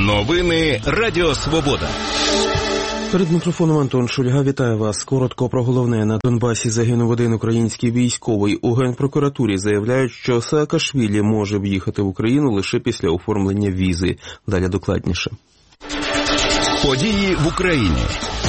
Новини Радіо Свобода. Перед мікрофоном Антон Шульга. Вітаю вас. Коротко про головне. На Донбасі загинув один український військовий. У Генпрокуратурі заявляють, що Саакашвілі може в'їхати в Україну лише після оформлення візи. Далі докладніше. Події в Україні.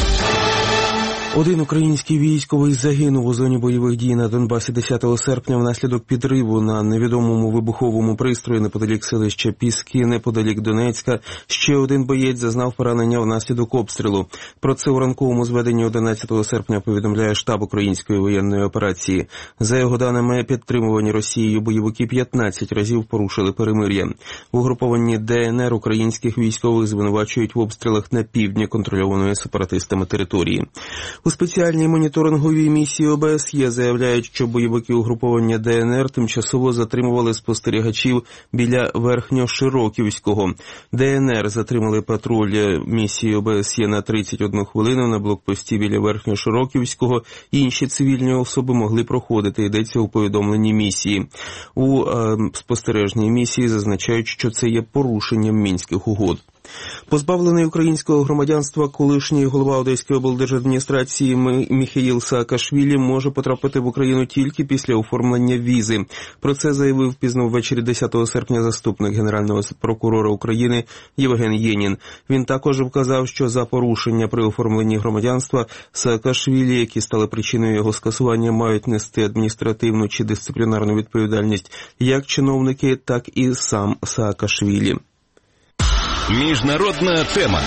Один український військовий загинув у зоні бойових дій на Донбасі 10 серпня внаслідок підриву на невідомому вибуховому пристрої неподалік селища Піски, неподалік Донецька. Ще один боєць зазнав поранення внаслідок обстрілу. Про це у ранковому зведенні 11 серпня повідомляє штаб української воєнної операції. За його даними, підтримувані Росією бойовики 15 разів порушили перемир'я. В угрупованні ДНР українських військових звинувачують в обстрілах на півдні контрольованої сепаратистами території. У спеціальній моніторинговій місії ОБСЄ заявляють, що бойовики угруповання ДНР тимчасово затримували спостерігачів біля Верхньошироківського. ДНР затримали патруль місії ОБСЄ на 31 хвилину на блокпості біля Верхньошироківського. Інші цивільні особи могли проходити, йдеться у повідомленні місії. У спостережній місії зазначають, що це є порушенням Мінських угод. Позбавлений українського громадянства колишній голова Одеської облдержадміністрації Міхеїл Саакашвілі може потрапити в Україну тільки після оформлення візи. Про це заявив пізно ввечері 10 серпня заступник Генерального прокурора України Євген Єнін. Він також вказав, що за порушення при оформленні громадянства Саакашвілі, які стали причиною його скасування, мають нести адміністративну чи дисциплінарну відповідальність як чиновники, так і сам Саакашвілі. Міжнародна тема.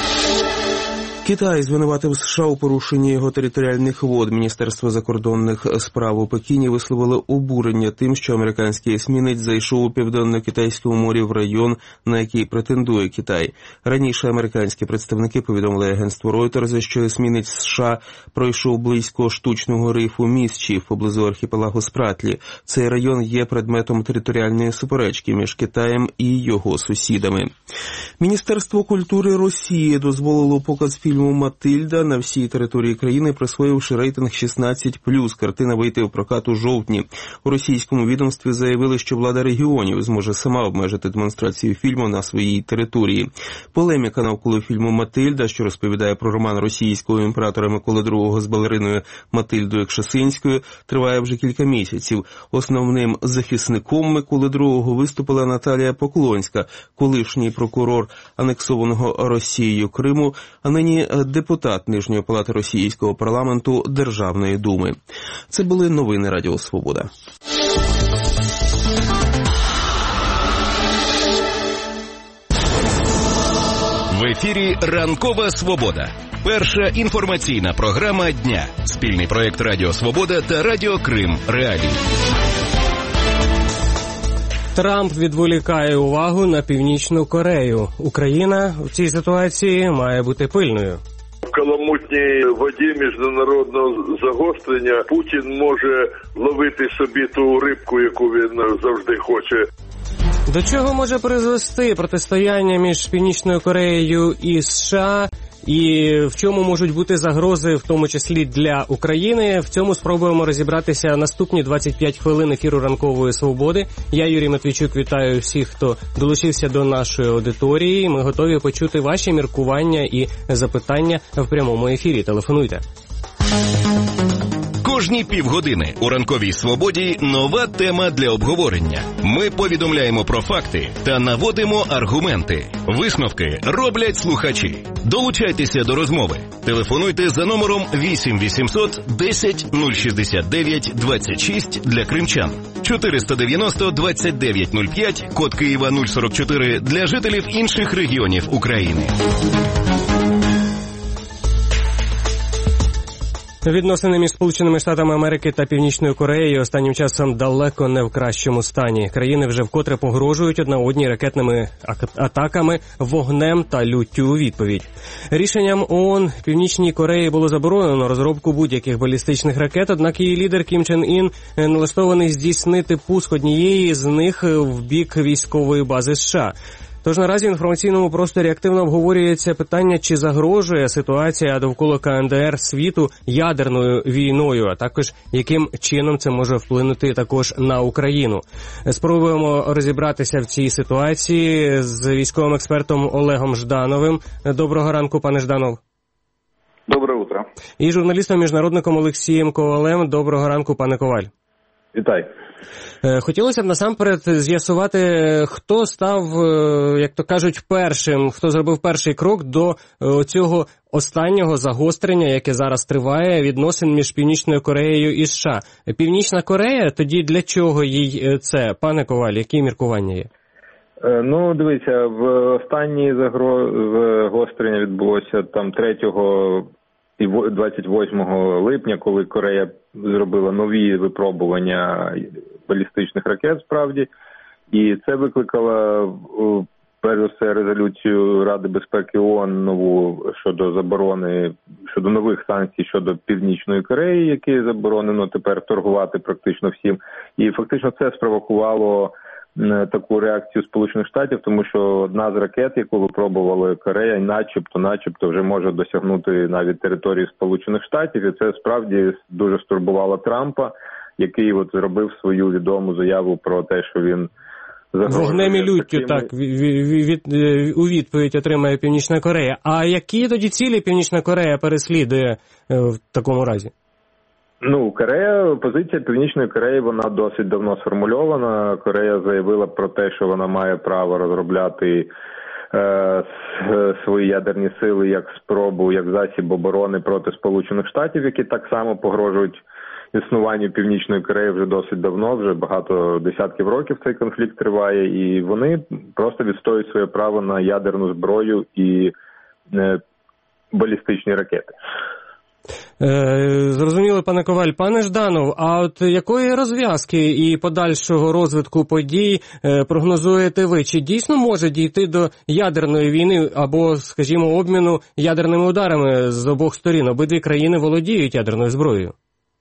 Китай звинуватив США у порушенні його територіальних вод. Міністерство закордонних справ у Пекіні висловило обурення тим, що американський есмінець зайшов у Південно-Китайському морі в район, на який претендує Китай. Раніше американські представники повідомили агентству Reuters, що есмінець США пройшов близько штучного рифу Місчів поблизу архіпелагу Спратлі. Цей район є предметом територіальної суперечки між Китаєм і його сусідами. Міністерство культури Росії дозволило показ фільму «Матильда» на всій території країни, присвоївши рейтинг 16+. Картина вийде в прокат у жовтні. У російському відомстві заявили, що влада регіонів зможе сама обмежити демонстрацію фільму на своїй території. Полеміка навколо фільму «Матильда», що розповідає про роман російського імператора Миколи II з балериною Матильдою Кшесинською, триває вже кілька місяців. Основним захисником Миколи II виступила Наталія Поклонська, колишній прокурор анексованого Росією Криму, а нині депутат Нижньої палати російського парламенту Державної думи. Це були новини Радіо Свобода. В ефірі «Ранкова Свобода». Перша інформаційна програма дня. Спільний проєкт Радіо Свобода та Радіо Крим Реалії. Трамп відволікає увагу на Північну Корею. Україна в цій ситуації має бути пильною. В каламутній воді міжнародного загострення Путін може ловити собі ту рибку, яку він завжди хоче. До чого може призвести протистояння між Північною Кореєю і США? І в чому можуть бути загрози, в тому числі для України? В цьому спробуємо розібратися наступні 25 хвилин ефіру «Ранкової свободи». Я, Юрій Матвійчук, вітаю всіх, хто долучився до нашої аудиторії. Ми готові почути ваші міркування і запитання в прямому ефірі. Телефонуйте. Кожні півгодини у «Ранковій свободі» нова тема для обговорення. Ми повідомляємо про факти та наводимо аргументи. Висновки роблять слухачі. Долучайтеся до розмови. Телефонуйте за номером 8 800 10 069 26 для кримчан. 490 29 05, код Києва 044 для жителів інших регіонів України. Відносини між Сполученими Штатами Америки та Північною Кореєю останнім часом далеко не в кращому стані. Країни вже вкотре погрожують одна одній ракетними атаками, вогнем та люттю у відповідь. Рішенням ООН Північній Кореї було заборонено розробку будь-яких балістичних ракет, однак її лідер Кім Чен Ін налаштований здійснити пуск однієї з них в бік військової бази США. Тож наразі в інформаційному просторі активно обговорюється питання, чи загрожує ситуація довкола КНДР світу ядерною війною, а також яким чином це може вплинути також на Україну. Спробуємо розібратися в цій ситуації з військовим експертом Олегом Ждановим. Доброго ранку, пане Жданов. Доброе утро. І журналістом-міжнародником Олексієм Ковалем. Доброго ранку, пане Коваль. Вітаю. Хотілося б насамперед з'ясувати, хто став, як то кажуть, першим, хто зробив перший крок до цього останнього загострення, яке зараз триває, відносин між Північною Кореєю і США. Північна Корея, тоді для чого їй це? Пане Коваль, які міркування є? Ну, дивіться, в останнє загострення відбулося там 3 і 28 липня, коли Корея зробила нові випробування балістичних ракет, справді, і це викликало перш за все резолюцію Ради безпеки ООН нову щодо заборони, щодо нових санкцій щодо Північної Кореї, які заборонено тепер торгувати практично всім. І фактично це спровокувало таку реакцію Сполучених Штатів, тому що одна з ракет, яку випробували Корея, начебто вже може досягнути навіть території Сполучених Штатів, і це справді дуже стурбувало Трампа, який от зробив свою відому заяву про те, що він вогнем і люттю, так, у відповідь отримає Північна Корея. А які тоді цілі Північна Корея переслідує в такому разі? Ну, позиція Північної Кореї, вона досить давно сформульована. Корея заявила про те, що вона має право розробляти свої ядерні сили як спробу, як засіб оборони проти Сполучених Штатів, які так само погрожують існуванню Північної Кореї вже досить давно, вже багато десятків років цей конфлікт триває, і вони просто відстоюють своє право на ядерну зброю і балістичні ракети. Зрозуміло, пане Коваль. Пане Жданов, а от якої розв'язки і подальшого розвитку подій прогнозуєте ви? Чи дійсно може дійти до ядерної війни або, скажімо, обміну ядерними ударами з обох сторін? Обидві країни володіють ядерною зброєю.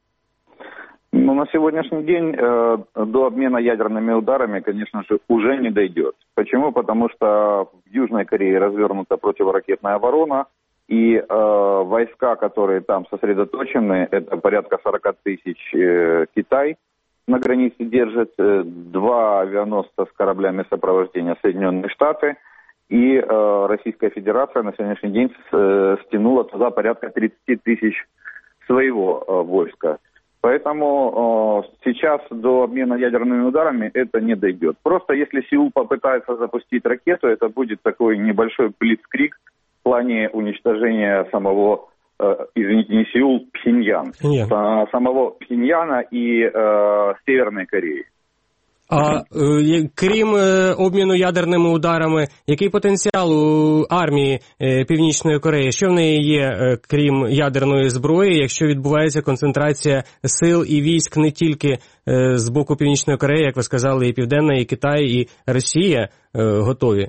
Ну, на сегодняшний день до обмена ядерными ударами, конечно же, уже не дойдет. Почему? Потому что в Южной Корее развернута противоракетная оборона, и войска, которые там сосредоточены, это порядка 40 тысяч Китай на границе держит, 2 авианосца с кораблями сопровождения Соединенные Штаты, и Российская Федерация на сегодняшний день стянула туда порядка 30 тысяч своего войска. Поэтому сейчас до обмена ядерными ударами это не дойдет. Просто если Сеул попытается запустить ракету, это будет такой небольшой блицкриг в плане уничтожения самого, извините, не Сеул, Пхеньян. Самого Пхеньяна и Северной Кореи. А крім обміну ядерними ударами, який потенціал у армії Північної Кореї? Що в неї є, крім ядерної зброї, якщо відбувається концентрація сил і військ не тільки з боку Північної Кореї, як ви сказали, і Південна, і Китай, і Росія готові?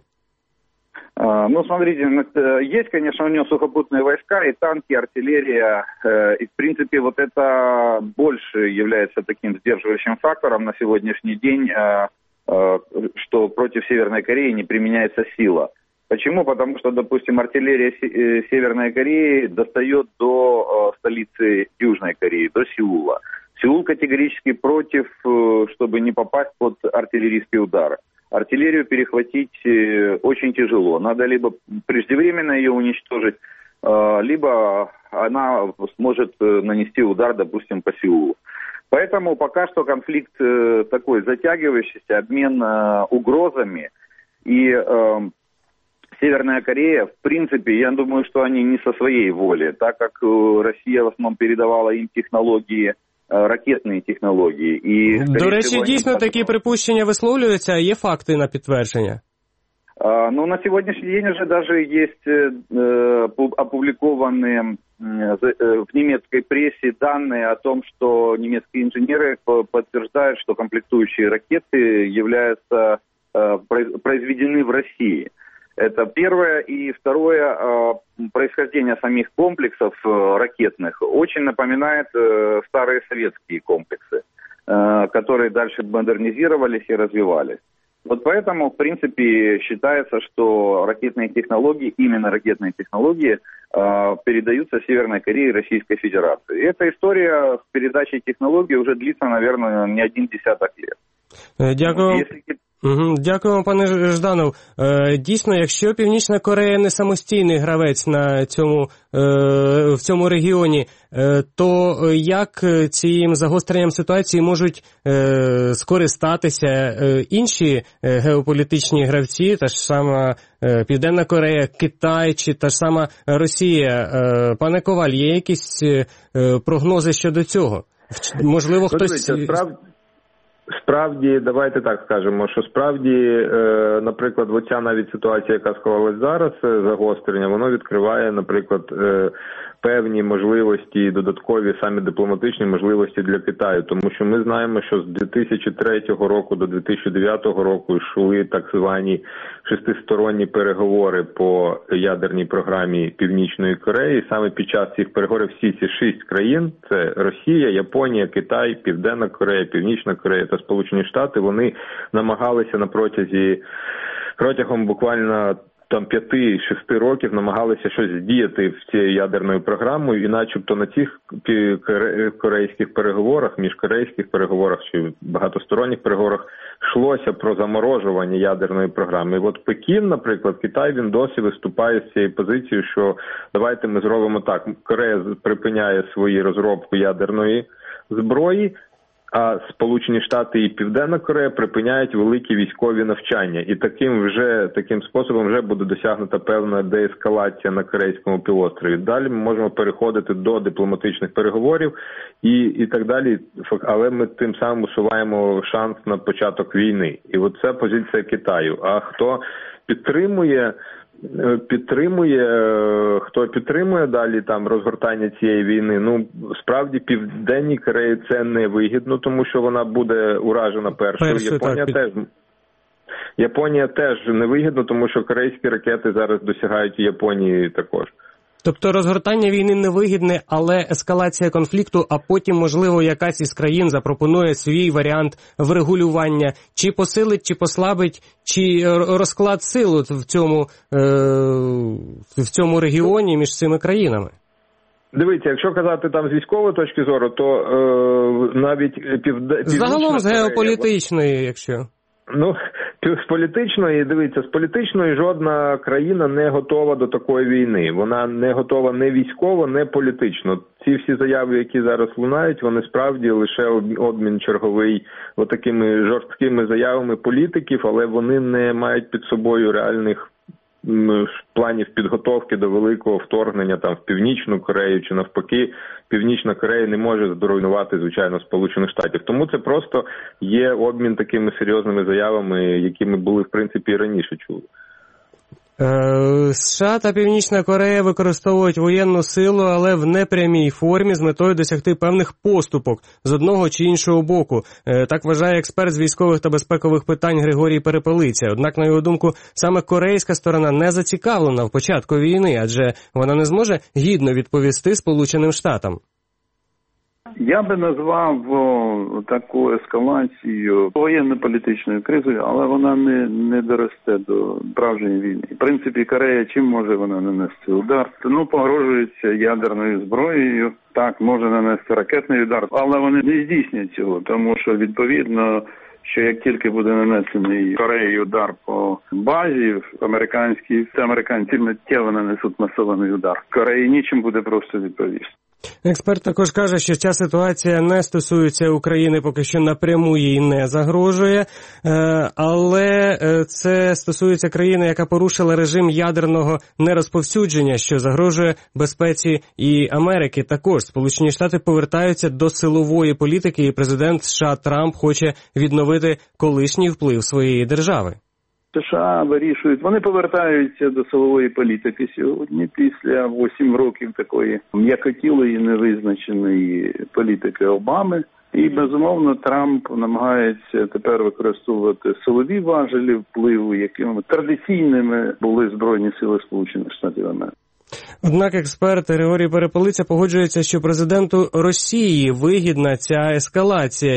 Ну, смотрите, есть, конечно, у него сухопутные войска, и танки, артиллерия, и, в принципе, вот это больше является таким сдерживающим фактором на сегодняшний день, что против Северной Кореи не применяется сила. Почему? Потому что, допустим, артиллерия Северной Кореи достает до столицы Южной Кореи, до Сеула. Сеул категорически против, чтобы не попасть под артиллерийские удары. Артиллерию перехватить очень тяжело. Надо либо преждевременно ее уничтожить, либо она сможет нанести удар, допустим, по Сеулу. Поэтому пока что конфликт такой затягивающийся, обмен угрозами. И Северная Корея, в принципе, я думаю, что они не со своей воли, так как Россия в основном передавала им технологии, ракетні технології. І, до речі, дійсно такі припущення висловлюються, а є факти на підтвердження? Ну, на сьогоднішній день вже даже есть опубликованные в немецкой прессе данные о том, что немецкие инженеры подтверждают, что комплектующие ракеты являются произведены в России. Это первое. И второе, происхождение самих комплексов ракетных очень напоминает старые советские комплексы, которые дальше модернизировались и развивались. Вот поэтому, в принципе, считается, что ракетные технологии, именно ракетные технологии, передаются Северной Корее и Российской Федерации. И эта история с передачей технологий уже длится, наверное, не один десяток лет. Дякую. Дякуємо, пане Жданов. Дійсно, якщо Північна Корея не самостійний гравець в цьому регіоні, то як цим загостренням ситуації можуть скористатися інші геополітичні гравці, та ж сама Південна Корея, Китай чи та ж сама Росія? Пане Коваль, є якісь прогнози щодо цього? Можливо, хтось... Справді, давайте так скажемо, що справді, наприклад, оця навіть ситуація, яка склалась зараз, загострення, воно відкриває, наприклад, певні можливості, додаткові самі дипломатичні можливості для Китаю, тому що ми знаємо, що з 2003 року до 2009 року йшли так звані шестисторонні переговори по ядерній програмі Північної Кореї. І саме під час цих переговорів всі ці 6 країн – це Росія, Японія, Китай, Південна Корея, Північна Корея та Сполучені Штати, вони намагалися протягом буквально 5-6 років намагалися щось здіяти в цією ядерною програмою, і начебто на цих корейських переговорах, міжкорейських переговорах чи багатосторонніх переговорах йшлося про заморожування ядерної програми. І от Пекін, наприклад, Китай, він досі виступає з цією позицією, що давайте ми зробимо так, Корея припиняє свою розробку ядерної зброї, а Сполучені Штати і Південна Корея припиняють великі військові навчання. І таким способом вже буде досягнута певна деескалація на Корейському півострові. Далі ми можемо переходити до дипломатичних переговорів і так далі, але ми тим самим усуваємо шанс на початок війни. І от це позиція Китаю. А хто підтримує далі там розгортання цієї війни, ну, справді Південній Кореї це не вигідно, тому що вона буде уражена першою. Японія теж не вигідно, тому що корейські ракети зараз досягають і Японії також. Тобто розгортання війни невигідне, але ескалація конфлікту, а потім, можливо, якась із країн запропонує свій варіант врегулювання, чи посилить, чи послабить, чи розклад сил в цьому регіоні між цими країнами. Дивіться, якщо казати там з військової точки зору, то навіть загалом з геополітичної, якщо... Ну, з політичної жодна країна не готова до такої війни. Вона не готова не військово, не політично. Ці всі заяви, які зараз лунають, вони справді лише обмін черговий отакими жорсткими заявами політиків, але вони не мають під собою реальних планів підготовки до великого вторгнення там в Північну Корею чи навпаки. Північна Корея не може зруйнувати, звичайно, Сполучених Штатів. Тому це просто є обмін такими серйозними заявами, які ми були, в принципі, і раніше чули. США та Північна Корея використовують воєнну силу, але в непрямій формі з метою досягти певних поступок з одного чи іншого боку. Так вважає експерт з військових та безпекових питань Григорій Перепелиця. Однак, на його думку, саме корейська сторона не зацікавлена в початку війни, адже вона не зможе гідно відповісти Сполученим Штатам. Я би назвав таку ескалацію воєнно-політичною кризою, але вона не доросте до справжньої війни. В принципі, Корея чим може вона нанести удар? Ну, погрожується ядерною зброєю, так, може нанести ракетний удар, але вони не здійснять цього, тому що, відповідно, що як тільки буде нанесений Кореєю удар по базі американській, це американці миттєво нанесуть масований удар. Кореї нічим буде просто відповісти. Експерт також каже, що ця ситуація не стосується України, поки що напряму їй не загрожує, але це стосується країни, яка порушила режим ядерного нерозповсюдження, що загрожує безпеці і Америки. Також Сполучені Штати повертаються до силової політики, і президент США Трамп хоче відновити колишній вплив своєї держави. США вирішують, вони повертаються до силової політики сьогодні після 8 років такої м'якотілої невизначеної політики Обами. І, безумовно, Трамп намагається тепер використовувати силові важелі впливу, якими традиційними були Збройні сили Сполучених Штатів Америки. Однак експерт Григорій Перепелиця погоджується, що президенту Росії вигідна ця ескалація, і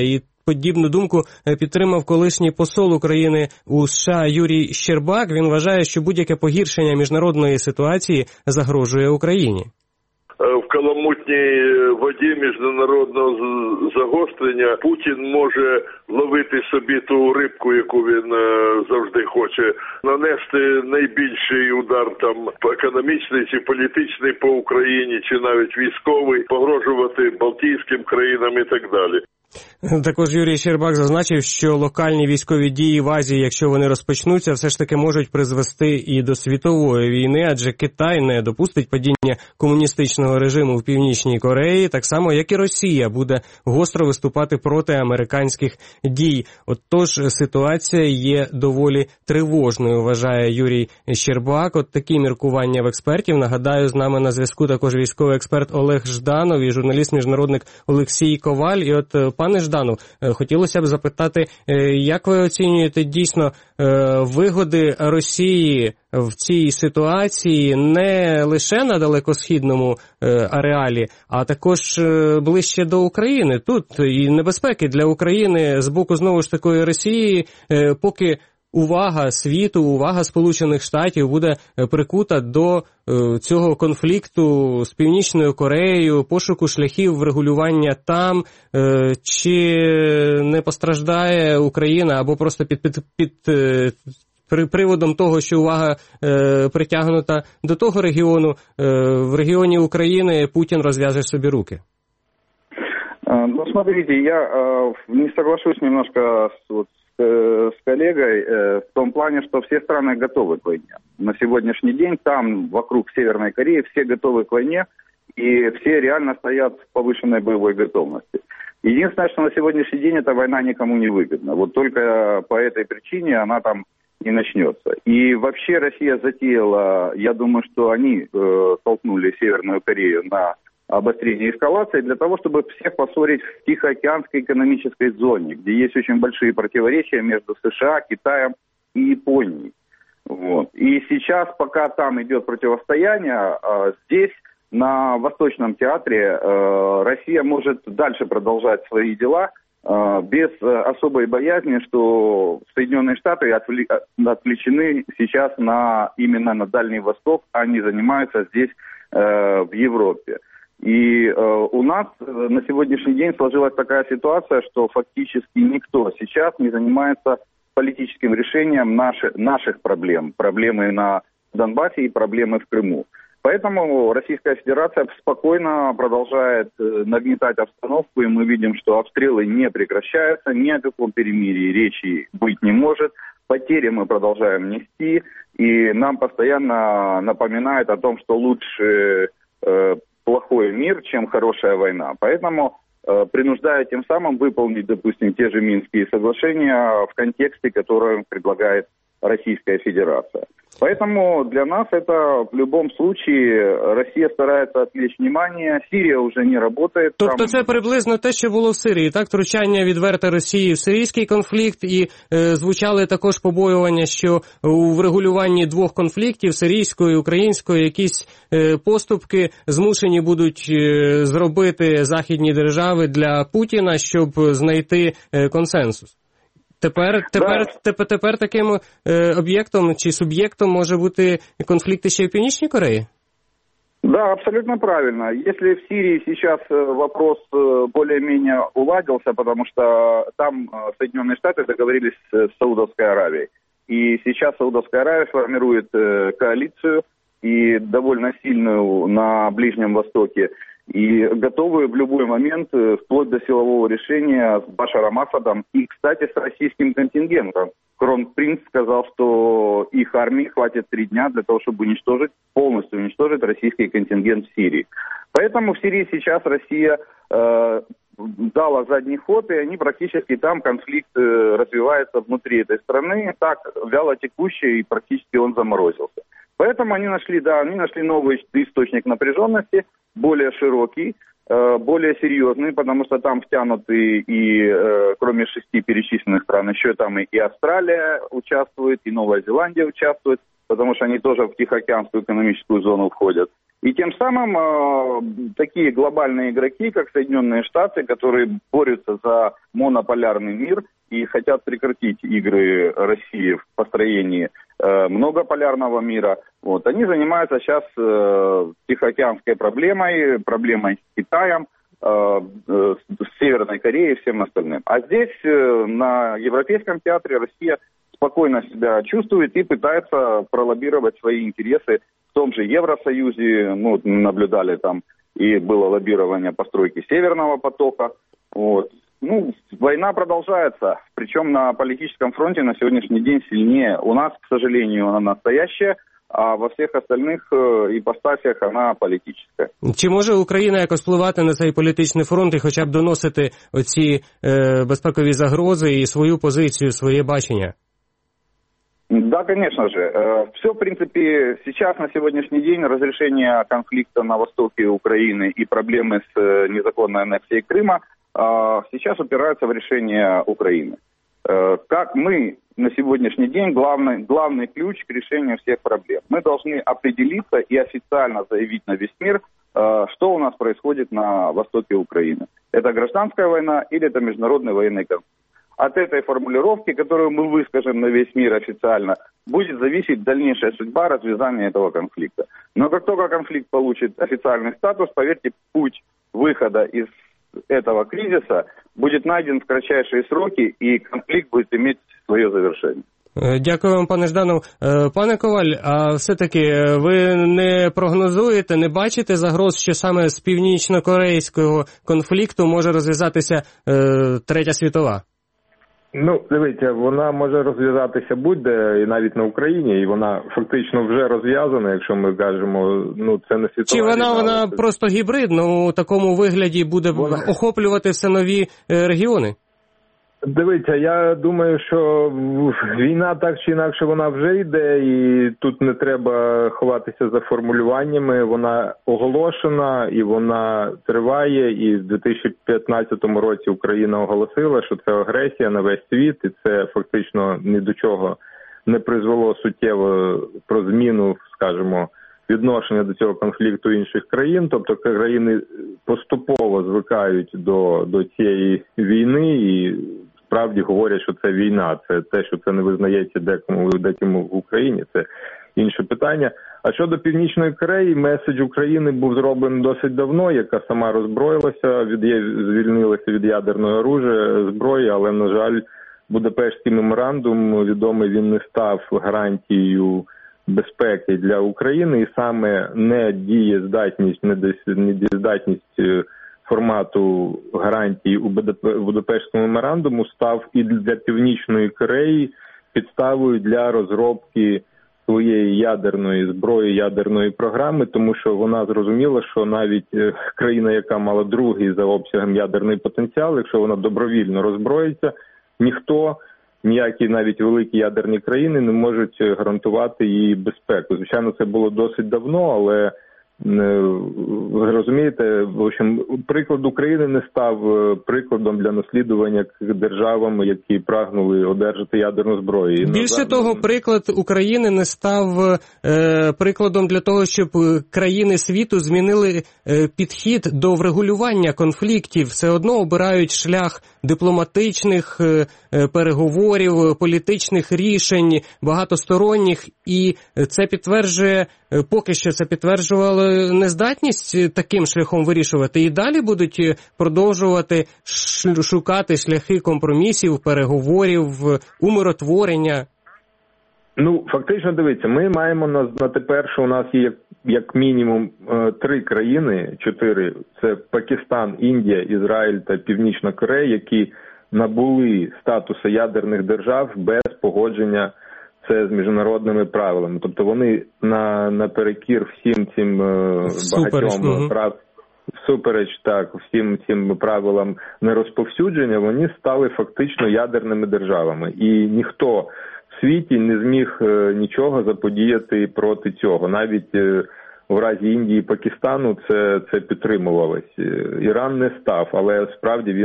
подібну думку підтримав колишній посол України у США Юрій Щербак. Він вважає, що будь-яке погіршення міжнародної ситуації загрожує Україні. В каламутній воді міжнародного загострення Путін може ловити собі ту рибку, яку він завжди хоче, нанести найбільший удар там економічний чи політичний по Україні, чи навіть військовий, погрожувати Балтійським країнам і так далі. Також Юрій Щербак зазначив, що локальні військові дії в Азії, якщо вони розпочнуться, все ж таки можуть призвести і до світової війни, адже Китай не допустить падіння комуністичного режиму в Північній Кореї, так само, як і Росія буде гостро виступати проти американських дій. Отож, ситуація є доволі тривожною, вважає Юрій Щербак. От такі міркування в експертів. Нагадаю, з нами на зв'язку також військовий експерт Олег Жданов і журналіст-міжнародник Олексій Коваль. І от, пане Жданов, хотілося б запитати, як ви оцінюєте дійсно вигоди Росії в цій ситуації не лише на далекосхідному ареалі, а також ближче до України? Тут і небезпеки для України з боку, знову ж такої, Росії, поки увага світу, увага Сполучених Штатів буде прикута до цього конфлікту з Північною Кореєю, пошуку шляхів врегулювання там, чи не постраждає Україна або просто під приводом того, що увага притягнута до того регіону, в регіоні України Путін розв'яже собі руки? Ну, смотрите, я не соглашусь немножко с коллегой в том плане, что все страны готовы к войне. На сегодняшний день там, вокруг Северной Кореи, все готовы к войне, и все реально стоят в повышенной боевой готовности. Единственное, что на сегодняшний день эта война никому не выгодна. Вот только по этой причине она там не начнется. И вообще Россия затеяла, я думаю, что они толкнули Северную Корею на обострение эскалации для того, чтобы всех поссорить в Тихоокеанской экономической зоне, где есть очень большие противоречия между США, Китаем и Японией. Вот. И сейчас, пока там идет противостояние, здесь, на Восточном театре, Россия может дальше продолжать свои дела без особой боязни, что Соединенные Штаты отвлечены сейчас именно на Дальний Восток, а не занимаются здесь, в Европе. И у нас на сегодняшний день сложилась такая ситуация, что фактически никто сейчас не занимается политическим решением наших проблем. Проблемы на Донбассе и проблемы в Крыму. Поэтому Российская Федерация спокойно продолжает нагнетать обстановку, и мы видим, что обстрелы не прекращаются, ни о каком перемирии речи быть не может. Потери мы продолжаем нести, и нам постоянно напоминают о том, что лучше плохой мир, чем хорошая война. Поэтому принуждая тем самым выполнить, допустим, те же Минские соглашения в контексте, который предлагает Российская Федерация. Поэтому для нас это в любом случае Россия старается отвлечь внимание, Сирия уже не работает. Тобто це приблизно те, що було в Сирії, так? Втручання відверте Росії в сирійський конфлікт, і звучали також побоювання, що у врегулюванні двох конфліктів, сирійського і українського, якісь поступки змушені будуть зробити західні держави для Путіна, щоб знайти консенсус. Тепер таким об'єктом чи суб'єктом може бути конфлікти ще в Північній Кореї? Да, абсолютно правильно. Если в Сирии сейчас вопрос более-менее уладился, потому что там Соединенные Штаты договорились с Саудовской Аравией. И сейчас Саудовская Аравия формирует коалицию, и довольно сильную на Ближнем Востоке, и готовы в любой момент, вплоть до силового решения, с Башаром Асадом и, кстати, с российским контингентом. Кронпринц сказал, что их армии хватит 3 дня для того, чтобы полностью уничтожить российский контингент в Сирии. Поэтому в Сирии сейчас Россия дала задний ход, и они практически там, конфликт развивается внутри этой страны, так вяло текущий, и практически он заморозился. Поэтому они нашли новый источник напряженности, более широкий, более серьезный, потому что там втянуты и, кроме 6 перечисленных стран, еще там и Австралия участвует, и Новая Зеландия участвует, потому что они тоже в Тихоокеанскую экономическую зону входят. И тем самым такие глобальные игроки, как Соединенные Штаты, которые борются за монополярный мир и хотят прекратить игры России в построении многополярного мира, вот, они занимаются сейчас Тихоокеанской проблемой с Китаем, с Северной Кореей и всем остальным. А здесь, на Европейском театре, Россия спокойно себя чувствует и пытается пролоббировать свои интересы в том же Евросоюзе. Ну, наблюдали там, и было лоббирование постройки Северного потока. Вот. Ну, война продолжается, причем на политическом фронте на сегодняшний день сильнее. У нас, к сожалению, она настоящая, а во всіх остальних іпостасях вона політична. Чи може Україна якось впливати на цей політичний фронт і хоча б доносити оці безпекові загрози і свою позицію, своє бачення? Да, конечно же. Все, в принципе, сейчас, на сегодняшний день, разрешение конфликта на востоке Украины и проблемы с незаконной аннексией Крыма сейчас упираются в решение Украины. Как мы на сегодняшний день главный ключ к решению всех проблем. Мы должны определиться и официально заявить на весь мир, что у нас происходит на востоке Украины. Это гражданская война или это международный военный конфликт. От этой формулировки, которую мы выскажем на весь мир официально, будет зависеть дальнейшая судьба развязания этого конфликта. Но как только конфликт получит официальный статус, поверьте, путь выхода из этого кризиса будет найден в кратчайшие сроки, и конфликт будет иметь своє завершення. Дякую вам, пане Жданов. Пане Коваль, а все-таки ви не прогнозуєте, не бачите загроз, що саме з північно-корейського конфлікту може розв'язатися Третя світова? Ну, дивіться, вона може розв'язатися будь-де, і навіть на Україні, і вона фактично вже розв'язана, якщо ми кажемо, ну, це не світова. Чи вона просто гібридна, у такому вигляді буде охоплювати все нові регіони? Дивіться, я думаю, що війна так чи інакше вона вже йде, і тут не треба ховатися за формулюваннями. Вона оголошена і вона триває, і в 2015 році Україна оголосила, що це агресія на весь світ, і це фактично ні до чого не призвело суттєво про зміну, скажімо, відношення до цього конфлікту інших країн. Тобто країни поступово звикають до цієї війни і справді говорять, що це війна. Це те, що це не визнається декому в Україні, це інше питання. А щодо Північної Кореї, меседж України був зроблений досить давно, яка сама роззброїлася, звільнилася від ядерного зброї, але, на жаль, Будапештський меморандум, відомий, він не став гарантією безпеки для України, і саме недієздатність формату гарантій у Будапештському меморандуму став і для Північної Кореї підставою для розробки своєї ядерної зброї, ядерної програми, тому що вона зрозуміла, що навіть країна, яка мала другий за обсягом ядерний потенціал, якщо вона добровільно роззброїться, ніякі навіть великі ядерні країни не можуть гарантувати її безпеку. Звичайно, це було досить давно, але ви розумієте, в общем, приклад України не став прикладом для наслідування державами, які прагнули одержати ядерну зброю. Більше того, приклад України не став прикладом для того, щоб країни світу змінили підхід до врегулювання конфліктів. Все одно обирають шлях дипломатичних переговорів, політичних рішень, багатосторонніх, і це підтверджує, поки що це підтверджувало нездатність таким шляхом вирішувати. І далі будуть продовжувати шукати шляхи компромісів, переговорів, умиротворення. Ну, фактично, дивіться, ми маємо на тепер, що у нас є як мінімум 3 країни, 4, це Пакистан, Індія, Ізраїль та Північна Корея, які набули статусу ядерних держав без погодження це з міжнародними правилами. Тобто вони наперекір всім цим багатьом всупереч всім цим правилам нерозповсюдження, вони стали фактично ядерними державами. І ніхто в світі не зміг нічого заподіяти проти цього. Навіть в разі Індії і Пакистану це підтримувалось. Іран не став, але справді він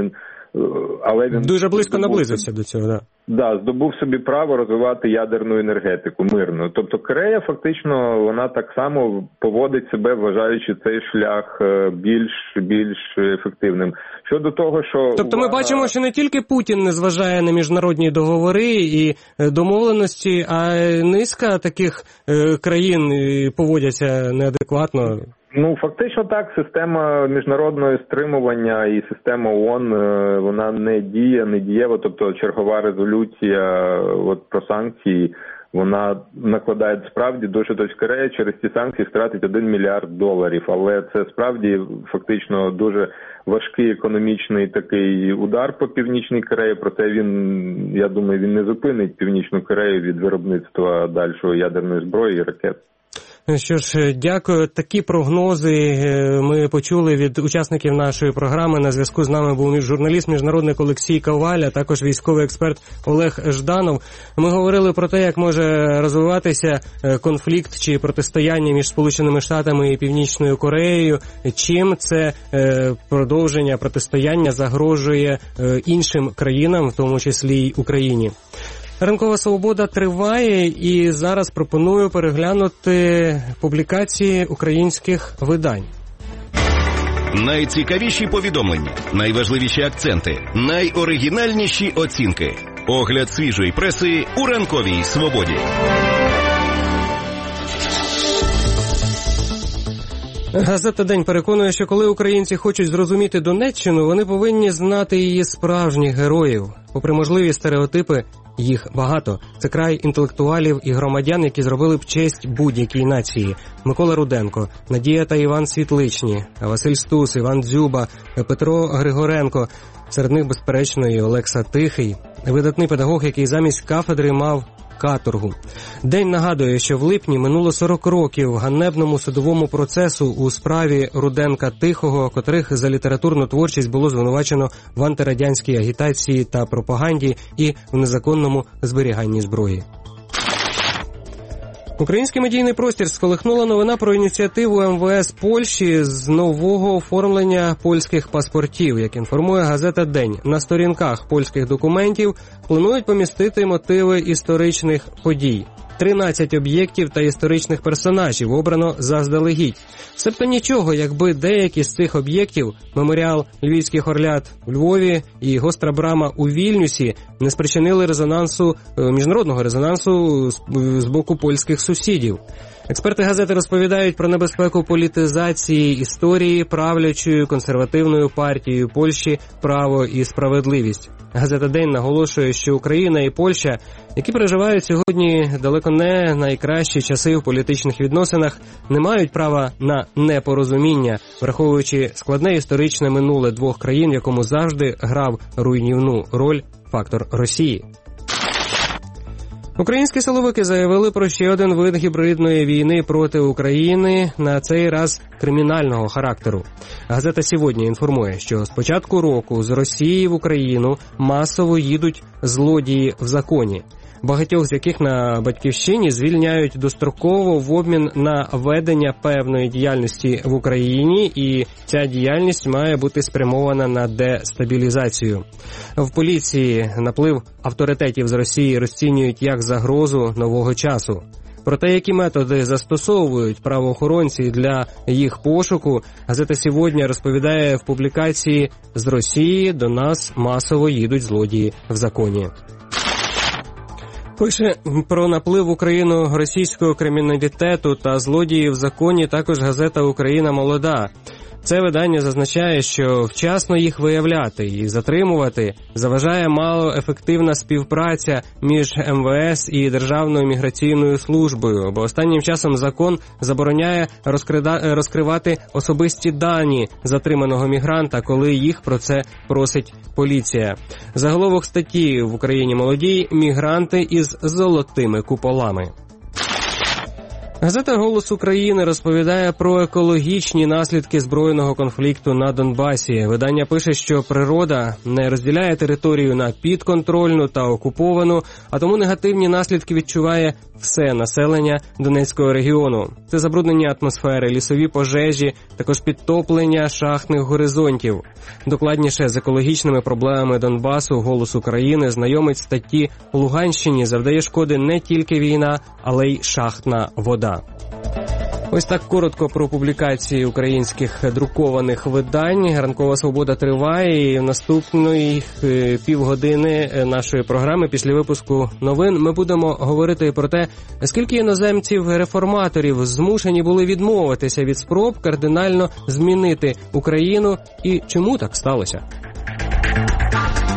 але він дуже близько наблизився до цього, да. Да, здобув собі право розвивати ядерну енергетику мирно. Тобто Корея фактично, вона так само поводить себе, вважаючи цей шлях більш ефективним. Щодо того, що... Тобто ми бачимо, що не тільки Путін не зважає на міжнародні договори і домовленості, а низка таких країн поводяться неадекватно. Ну, фактично так, система міжнародного стримування і система ООН, вона не дієва, тобто чергова резолюція про санкції, вона накладає справді дуже, тобто Корея через ці санкції втратить $1 мільярд, але це справді фактично дуже важкий економічний такий удар по Північній Кореї, проте я думаю, він не зупинить Північну Корею від виробництва дальшої ядерної зброї і ракет. Що ж, дякую. Такі прогнози ми почули від учасників нашої програми. На зв'язку з нами був журналіст, міжнародник Олексій Коваль, а також військовий експерт Олег Жданов. Ми говорили про те, як може розвиватися конфлікт чи протистояння між Сполученими Штатами і Північною Кореєю. Чим це продовження протистояння загрожує іншим країнам, в тому числі й Україні. Ранкова свобода триває, і зараз пропоную переглянути публікації українських видань. Найцікавіші повідомлення, найважливіші акценти, найоригінальніші оцінки. Огляд свіжої преси у Ранковій свободі. Газета «День» переконує, що коли українці хочуть зрозуміти Донеччину, вони повинні знати її справжніх героїв. Попри можливі стереотипи, їх багато. Це край інтелектуалів і громадян, які зробили б честь будь-якій нації. Микола Руденко, Надія та Іван Світличні, Василь Стус, Іван Дзюба, Петро Григоренко. Серед них, безперечно, і Олекса Тихий, видатний педагог, який замість кафедри мав каторгу. День нагадує, що в липні минуло 40 років ганебному судовому процесу у справі Руденка-Тихого, котрих за літературну творчість було звинувачено в антирадянській агітації та пропаганді і в незаконному зберіганні зброї. Український медійний простір сколихнула новина про ініціативу МВС Польщі з нового оформлення польських паспортів. Як інформує газета «День», на сторінках польських документів планують помістити мотиви історичних подій. 13 об'єктів та історичних персонажів обрано заздалегідь. Себто нічого, якби деякі з цих об'єктів – меморіал Львівських орлят у Львові і Гостра брама у Вільнюсі – не спричинили міжнародного резонансу з боку польських сусідів. Експерти газети розповідають про небезпеку політизації історії правлячою консервативною партією Польщі «Право і справедливість». Газета «День» наголошує, що Україна і Польща, які переживають сьогодні далеко не найкращі часи в політичних відносинах, не мають права на непорозуміння, враховуючи складне історичне минуле двох країн, в якому завжди грав руйнівну роль фактор Росії. Українські силовики заявили про ще один вид гібридної війни проти України, на цей раз кримінального характеру. Газета «Сьогодні» інформує, що з початку року з Росії в Україну масово їдуть злодії в законі, багатьох з яких на Батьківщині звільняють достроково в обмін на ведення певної діяльності в Україні, і ця діяльність має бути спрямована на дестабілізацію. В поліції наплив авторитетів з Росії розцінюють як загрозу нового часу. Про те, які методи застосовують правоохоронці для їх пошуку, газета «Сьогодні» розповідає в публікації «З Росії до нас масово їдуть злодії в законі». Пише про наплив в Україну російського криміналітету та злодіїв в законі також газета «Україна молода». Це видання зазначає, що вчасно їх виявляти і затримувати заважає малоефективна співпраця між МВС і Державною міграційною службою, бо останнім часом закон забороняє розкривати особисті дані затриманого мігранта, коли їх про це просить поліція. Заголовок статті в «Україні молодій» – «Мігранти із золотими куполами». Газета «Голос України» розповідає про екологічні наслідки збройного конфлікту на Донбасі. Видання пише, що природа не розділяє територію на підконтрольну та окуповану, а тому негативні наслідки відчуває все населення Донецького регіону. Це забруднення атмосфери, лісові пожежі, також підтоплення шахтних горизонтів. Докладніше з екологічними проблемами Донбасу «Голос України» знайомить статті «Луганщині завдає шкоди не тільки війна, але й шахтна вода». Ось так коротко про публікації українських друкованих видань. «Ранкова свобода» триває, і в наступної півгодини нашої програми після випуску новин ми будемо говорити про те, скільки іноземців-реформаторів змушені були відмовитися від спроб кардинально змінити Україну і чому так сталося.